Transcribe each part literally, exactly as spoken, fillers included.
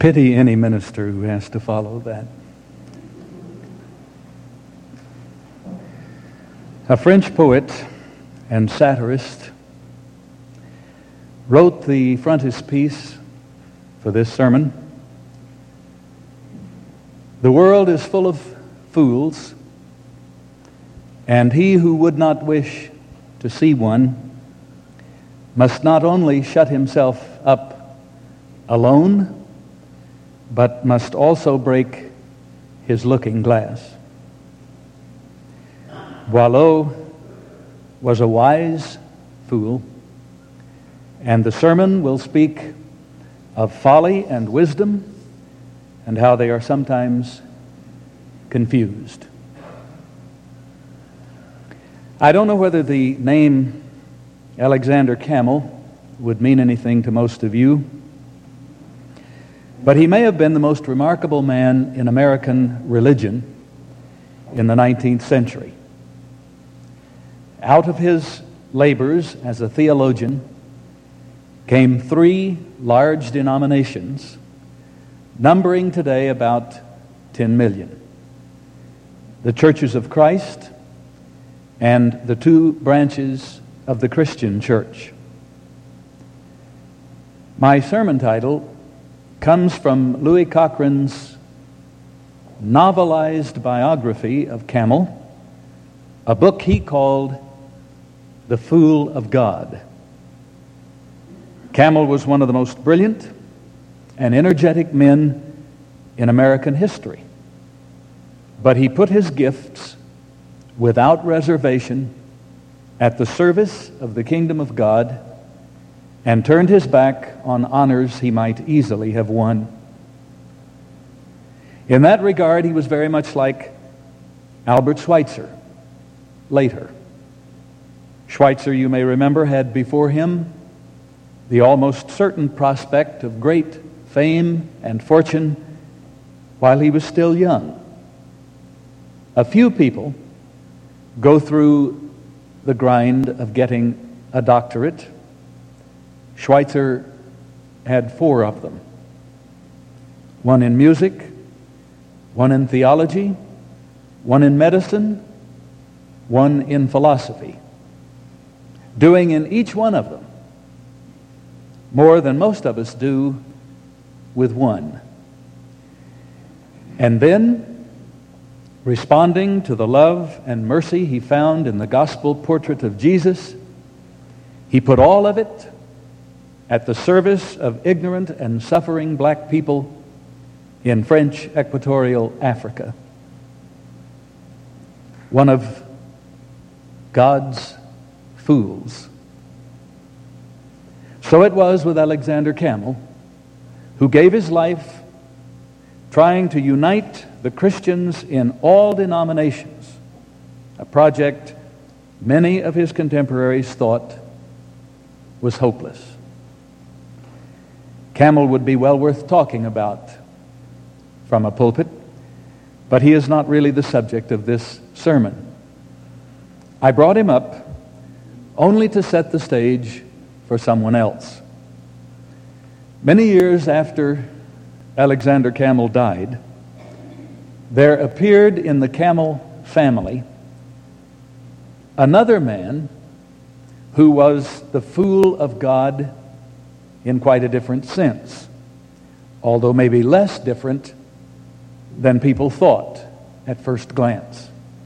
Pity any minister who has to follow that. A French poet and satirist wrote the frontispiece for this sermon. The world is full of fools, and he who would not wish to see one must not only shut himself up alone, but must also break his looking glass. Boileau was a wise fool, and the sermon will speak of folly and wisdom and how they are sometimes confused. I don't know whether the name Alexander Campbell would mean anything to most of you, but he may have been the most remarkable man in American religion in the nineteenth century. Out of his labors as a theologian came three large denominations, numbering today about ten million. The Churches of Christ and the two branches of the Christian Church. My sermon title comes from Louis Cochrane's novelized biography of Campbell, a book he called The Fool of God. Campbell was one of the most brilliant and energetic men in American history, but he put his gifts without reservation at the service of the kingdom of God and turned his back on honors he might easily have won. In that regard, he was very much like Albert Schweitzer later. Schweitzer, you may remember, had before him the almost certain prospect of great fame and fortune while he was still young. A few people go through the grind of getting a doctorate. Schweitzer had four of them. One in music, one in theology, one in medicine, one in philosophy. Doing in each one of them more than most of us do with one. And then, responding to the love and mercy he found in the gospel portrait of Jesus, he put all of it at the service of ignorant and suffering black people in French Equatorial Africa. One of God's fools. So it was with Alexander Campbell, who gave his life trying to unite the Christians in all denominations, a project many of his contemporaries thought was hopeless. Campbell would be well worth talking about from a pulpit, but he is not really the subject of this sermon. I brought him up only to set the stage for someone else. Many years after Alexander Campbell died, there appeared in the Campbell family another man who was the fool of God in quite a different sense, although maybe less different than people thought at first glance.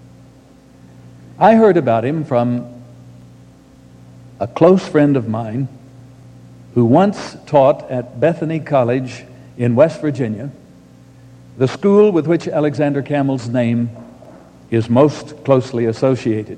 I heard about him from a close friend of mine who once taught at Bethany College in West Virginia, the school with which Alexander Campbell's name is most closely associated.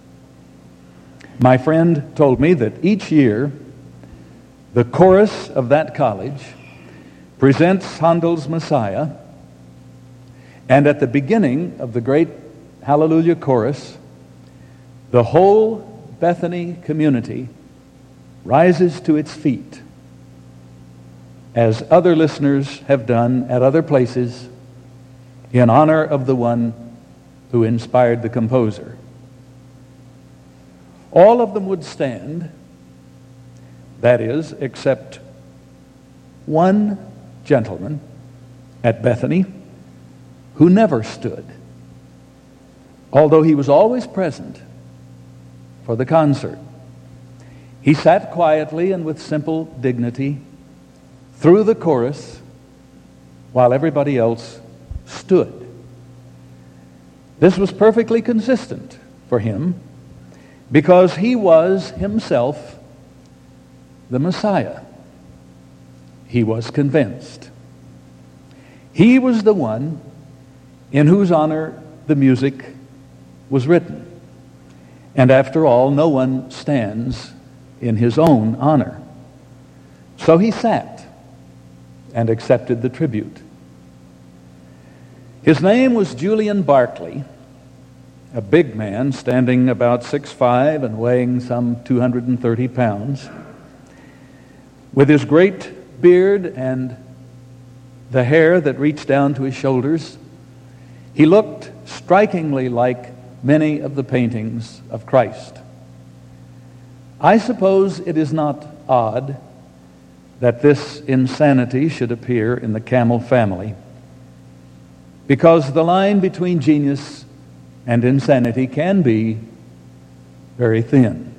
My friend told me that each year the chorus of that college presents Handel's Messiah, and at the beginning of the great Hallelujah chorus, the whole Bethany community rises to its feet, as other listeners have done at other places, in honor of the one who inspired the composer. All of them would stand, that is, except one gentleman at Bethany who never stood, although he was always present for the concert. He sat quietly and with simple dignity through the chorus while everybody else stood. This was perfectly consistent for him because he was himself the Messiah. He was convinced. He was the one in whose honor the music was written. And after all, no one stands in his own honor. So he sat and accepted the tribute. His name was Julian Barclay, a big man standing about six foot five and weighing some two hundred thirty pounds. With his great beard and the hair that reached down to his shoulders, he looked strikingly like many of the paintings of Christ. I suppose it is not odd that this insanity should appear in the Camel family, because the line between genius and insanity can be very thin.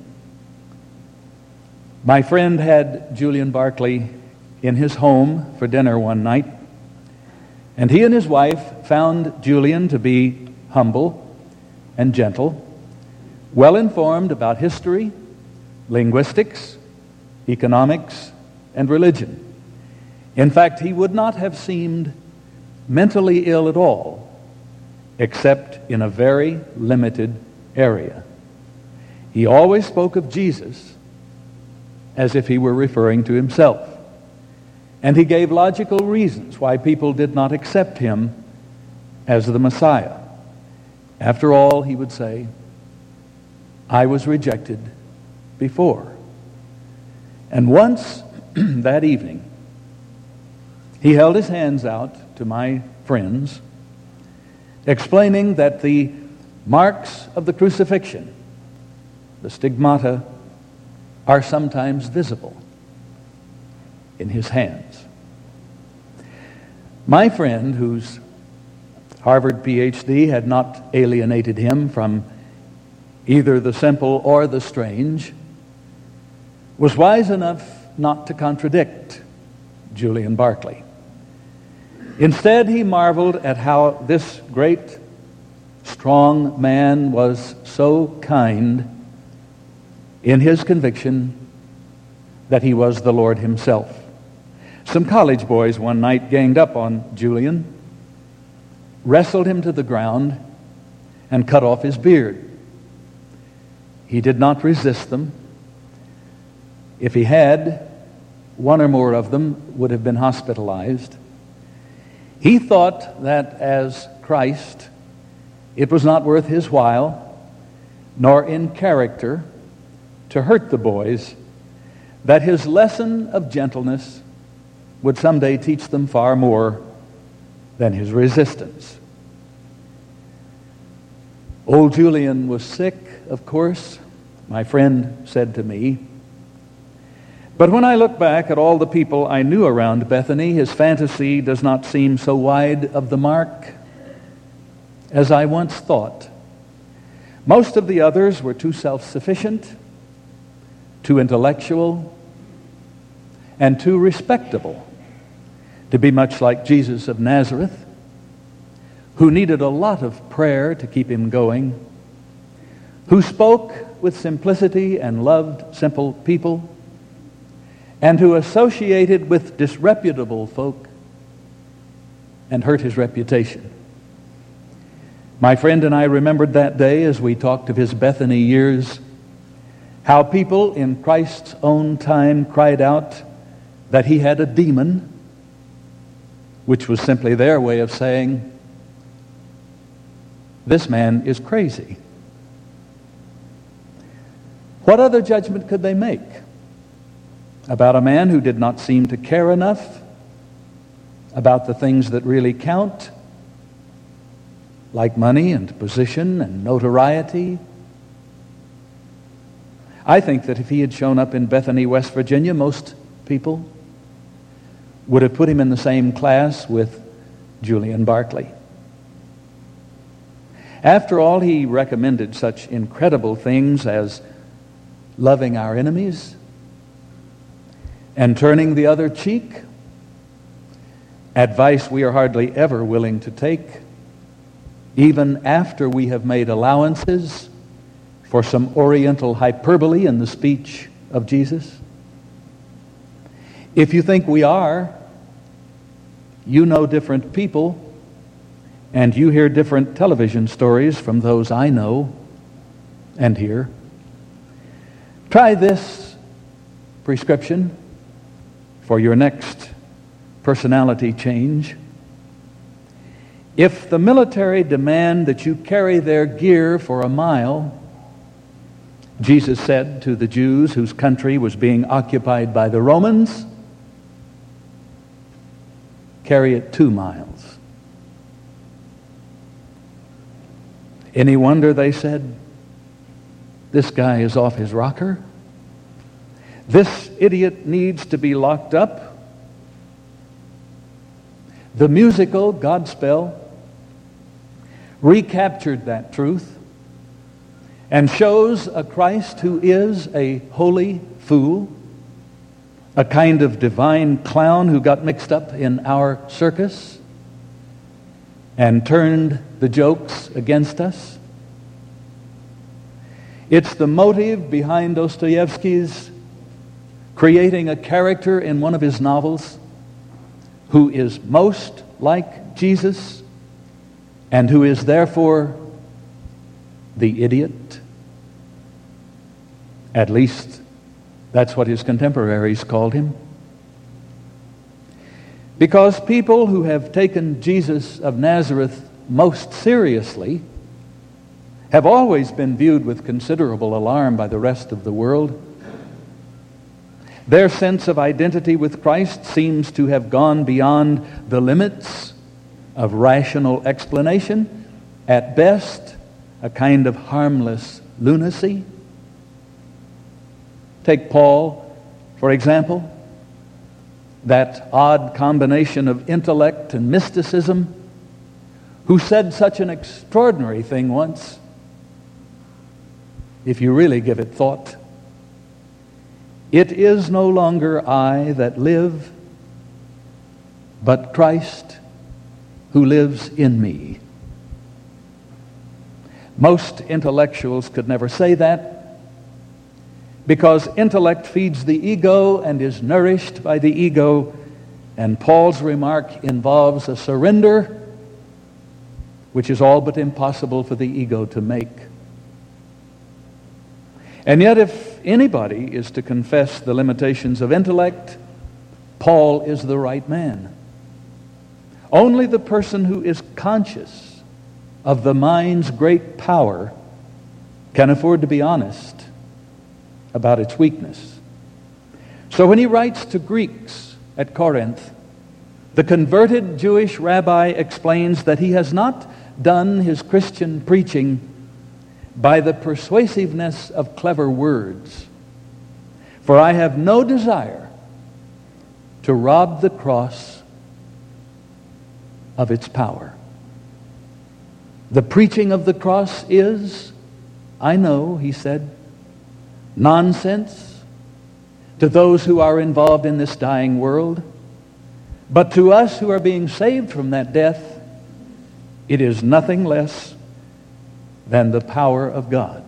My friend had Julian Barclay in his home for dinner one night, and he and his wife found Julian to be humble and gentle, well informed about history, linguistics, economics, and religion. In fact, he would not have seemed mentally ill at all, except in a very limited area. He always spoke of Jesus as if he were referring to himself. And he gave logical reasons why people did not accept him as the Messiah. After all, he would say, I was rejected before. And once that evening, he held his hands out to my friends, explaining that the marks of the crucifixion, the stigmata, are sometimes visible in his hands. My friend, whose Harvard P H D had not alienated him from either the simple or the strange, was wise enough not to contradict Julian Barclay. Instead, he marveled at how this great, strong man was so kind in his conviction that he was the Lord himself. Some college boys one night ganged up on Julian, wrestled him to the ground, and cut off his beard. He did not resist them. If he had, one or more of them would have been hospitalized. He thought that as Christ, it was not worth his while, nor in character, to hurt the boys, that his lesson of gentleness would someday teach them far more than his resistance. Old Julian was sick, of course, my friend said to me. But when I look back at all the people I knew around Bethany, his fantasy does not seem so wide of the mark as I once thought. Most of the others were too self-sufficient, too intellectual, and too respectable to be much like Jesus of Nazareth, who needed a lot of prayer to keep him going, who spoke with simplicity and loved simple people, and who associated with disreputable folk and hurt his reputation. My friend and I remembered that day as we talked of his Bethany years, how people in Christ's own time cried out that he had a demon, which was simply their way of saying, this man is crazy. What other judgment could they make about a man who did not seem to care enough about the things that really count, like money and position and notoriety? I think that if he had shown up in Bethany, West Virginia, most people would have put him in the same class with Julian Barclay. After all, he recommended such incredible things as loving our enemies and turning the other cheek, advice we are hardly ever willing to take, even after we have made allowances for some Oriental hyperbole in the speech of Jesus. If you think we are, you know different people, and you hear different television stories from those I know and hear. Try this prescription for your next personality change. If the military demand that you carry their gear for a mile, Jesus said to the Jews whose country was being occupied by the Romans, carry it two miles. Any wonder they said, this guy is off his rocker? This idiot needs to be locked up? The musical Godspell recaptured that truth and shows a Christ who is a holy fool, a kind of divine clown who got mixed up in our circus and turned the jokes against us. It's the motive behind Dostoevsky's creating a character in one of his novels who is most like Jesus and who is therefore the idiot. At least that's what his contemporaries called him. Because people who have taken Jesus of Nazareth most seriously have always been viewed with considerable alarm by the rest of the world. Their sense of identity with Christ seems to have gone beyond the limits of rational explanation, at best a kind of harmless lunacy. Take Paul, for example, that odd combination of intellect and mysticism, who said such an extraordinary thing once, if you really give it thought. It is no longer I that live, but Christ who lives in me. Most intellectuals could never say that, because intellect feeds the ego and is nourished by the ego, and Paul's remark involves a surrender which is all but impossible for the ego to make. And yet, if anybody is to confess the limitations of intellect, Paul is the right man. Only the person who is conscious of the mind's great power can afford to be honest about its weakness. So when he writes to Greeks at Corinth, the converted Jewish rabbi explains that he has not done his Christian preaching by the persuasiveness of clever words. For I have no desire to rob the cross of its power. The preaching of the cross is, I know, he said, nonsense to those who are involved in this dying world. But to us who are being saved from that death, it is nothing less than the power of God.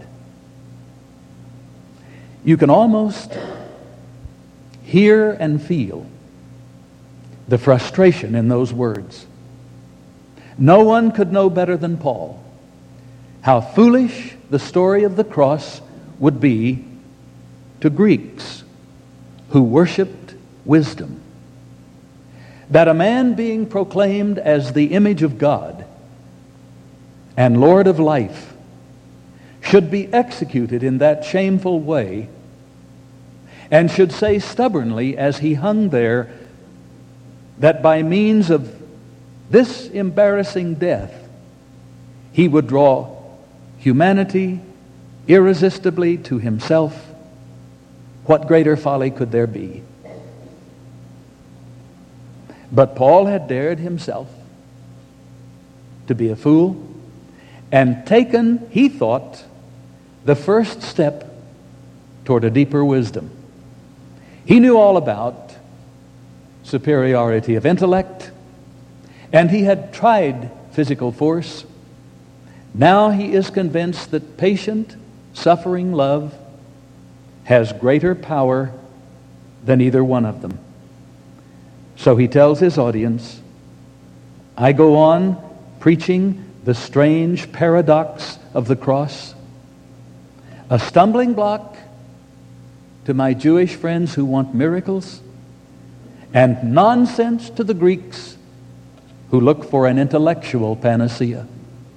You can almost hear and feel the frustration in those words. No one could know better than Paul how foolish the story of the cross would be to Greeks who worshiped wisdom. That a man being proclaimed as the image of God and Lord of life should be executed in that shameful way, and should say stubbornly as he hung there that by means of this embarrassing death he would draw humanity irresistibly to himself. What greater folly could there be? But Paul had dared himself to be a fool and taken, he thought, the first step toward a deeper wisdom. He knew all about superiority of intellect, and he had tried physical force. Now he is convinced that patient, suffering love has greater power than either one of them. So he tells his audience, I go on preaching the strange paradox of the cross, a stumbling block to my Jewish friends who want miracles, and nonsense to the Greeks who look for an intellectual panacea.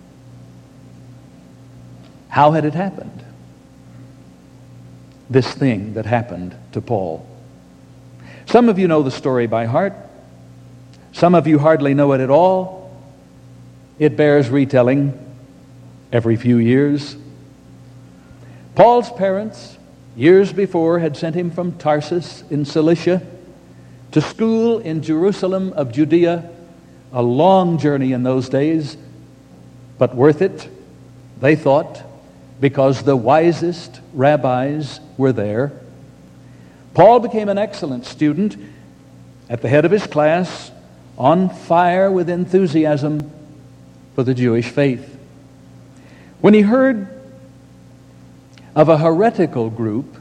How had it happened? This thing that happened to Paul. Some of you know the story by heart. Some of you hardly know it at all. It bears retelling every few years. Paul's parents, years before, had sent him from Tarsus in Cilicia to school in Jerusalem of Judea, a long journey in those days, but worth it, they thought, because the wisest rabbis were there. Paul became an excellent student, at the head of his class, on fire with enthusiasm for the Jewish faith. When he heard of a heretical group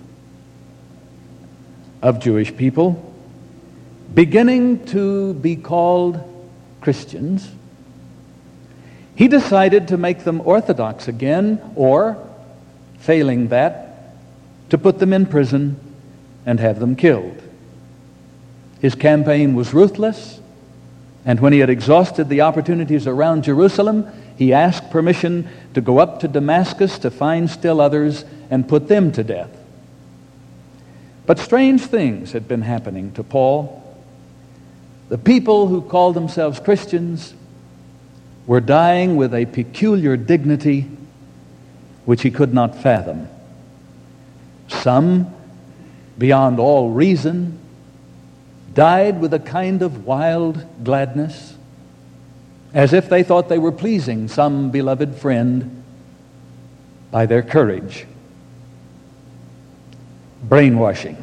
of Jewish people beginning to be called Christians, he decided to make them orthodox again, or, failing that, to put them in prison and have them killed. His campaign was ruthless, and when he had exhausted the opportunities around Jerusalem, he asked permission to go up to Damascus to find still others and put them to death. But strange things had been happening to Paul. The people who called themselves Christians were dying with a peculiar dignity which he could not fathom. Some, beyond all reason, died with a kind of wild gladness, as if they thought they were pleasing some beloved friend by their courage. Brainwashing,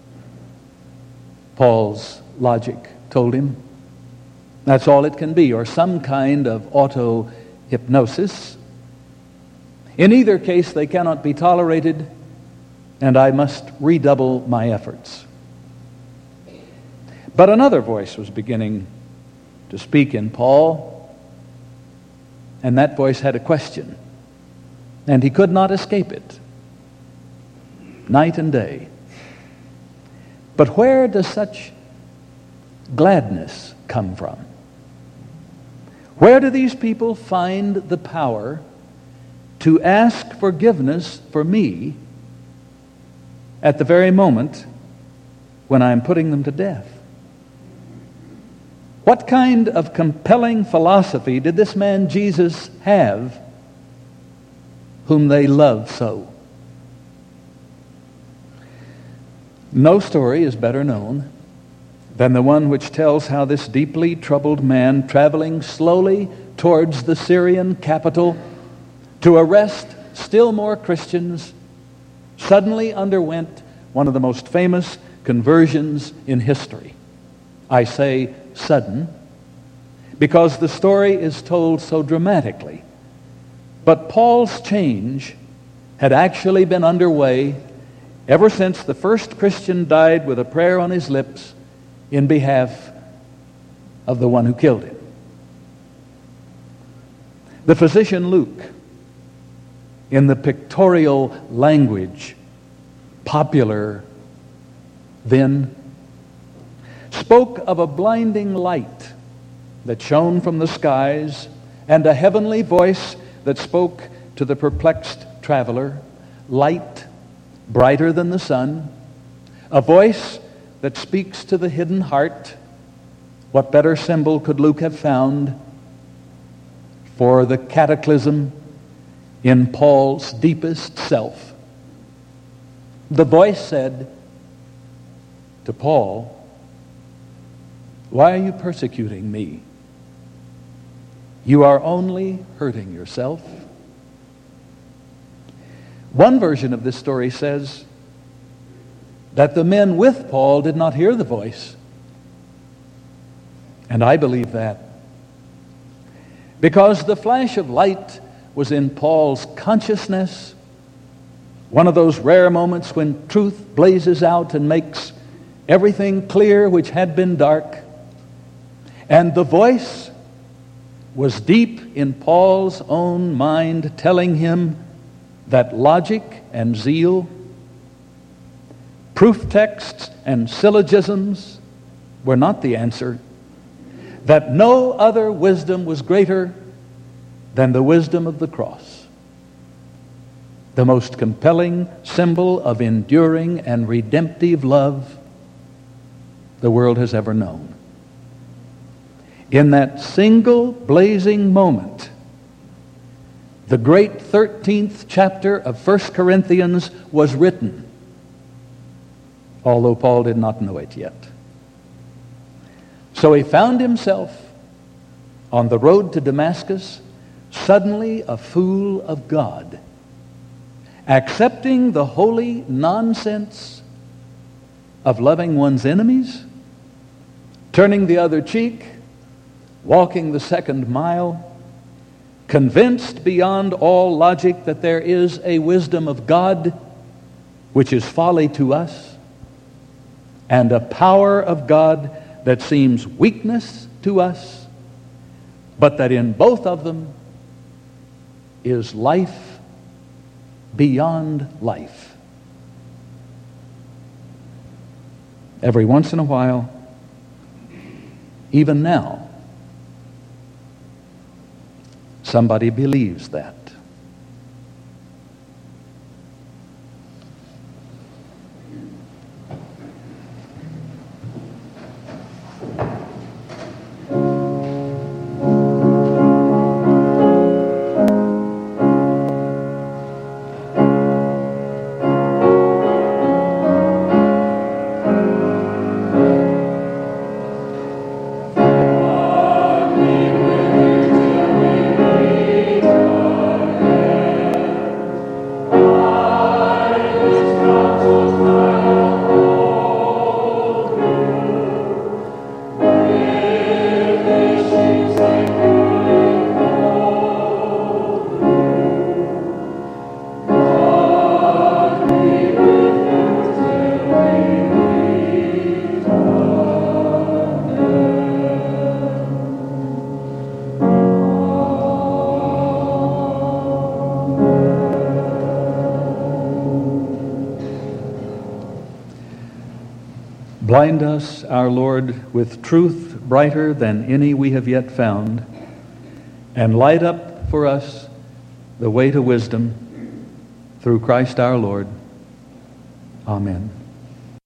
Paul's logic told him. That's all it can be, or some kind of auto-hypnosis. In either case, they cannot be tolerated, and I must redouble my efforts. But another voice was beginning to speak in Paul, and that voice had a question, and he could not escape it, night and day. But where does such gladness come from? Where do these people find the power to ask forgiveness for me at the very moment when I am putting them to death? What kind of compelling philosophy did this man Jesus have, whom they love so? No story is better known than the one which tells how this deeply troubled man, traveling slowly towards the Syrian capital to arrest still more Christians, suddenly underwent one of the most famous conversions in history. I say sudden because the story is told so dramatically. But Paul's change had actually been underway ever since the first Christian died with a prayer on his lips in behalf of the one who killed him. The physician Luke, in the pictorial language popular then, spoke of a blinding light that shone from the skies and a heavenly voice that spoke to the perplexed traveler, light brighter than the sun, a voice that speaks to the hidden heart. What better symbol could Luke have found for the cataclysm in Paul's deepest self? The voice said to Paul, Why are you persecuting me? You are only hurting yourself. One version of this story says that the men with Paul did not hear the voice. And I believe that. Because the flash of light was in Paul's consciousness, one of those rare moments when truth blazes out and makes everything clear which had been dark. And the voice was deep in Paul's own mind, telling him that logic and zeal, proof texts and syllogisms were not the answer, that no other wisdom was greater than the wisdom of the cross, the most compelling symbol of enduring and redemptive love the world has ever known. In that single blazing moment, the great thirteenth chapter of First Corinthians was written, although Paul did not know it yet. So he found himself on the road to Damascus, suddenly a fool of God, accepting the holy nonsense of loving one's enemies, turning the other cheek, walking the second mile, convinced beyond all logic that there is a wisdom of God which is folly to us, and a power of God that seems weakness to us, but that in both of them is life beyond life. Every once in a while, even now, somebody believes that. Blind us, our Lord, with truth brighter than any we have yet found, and light up for us the way to wisdom through Christ our Lord. Amen.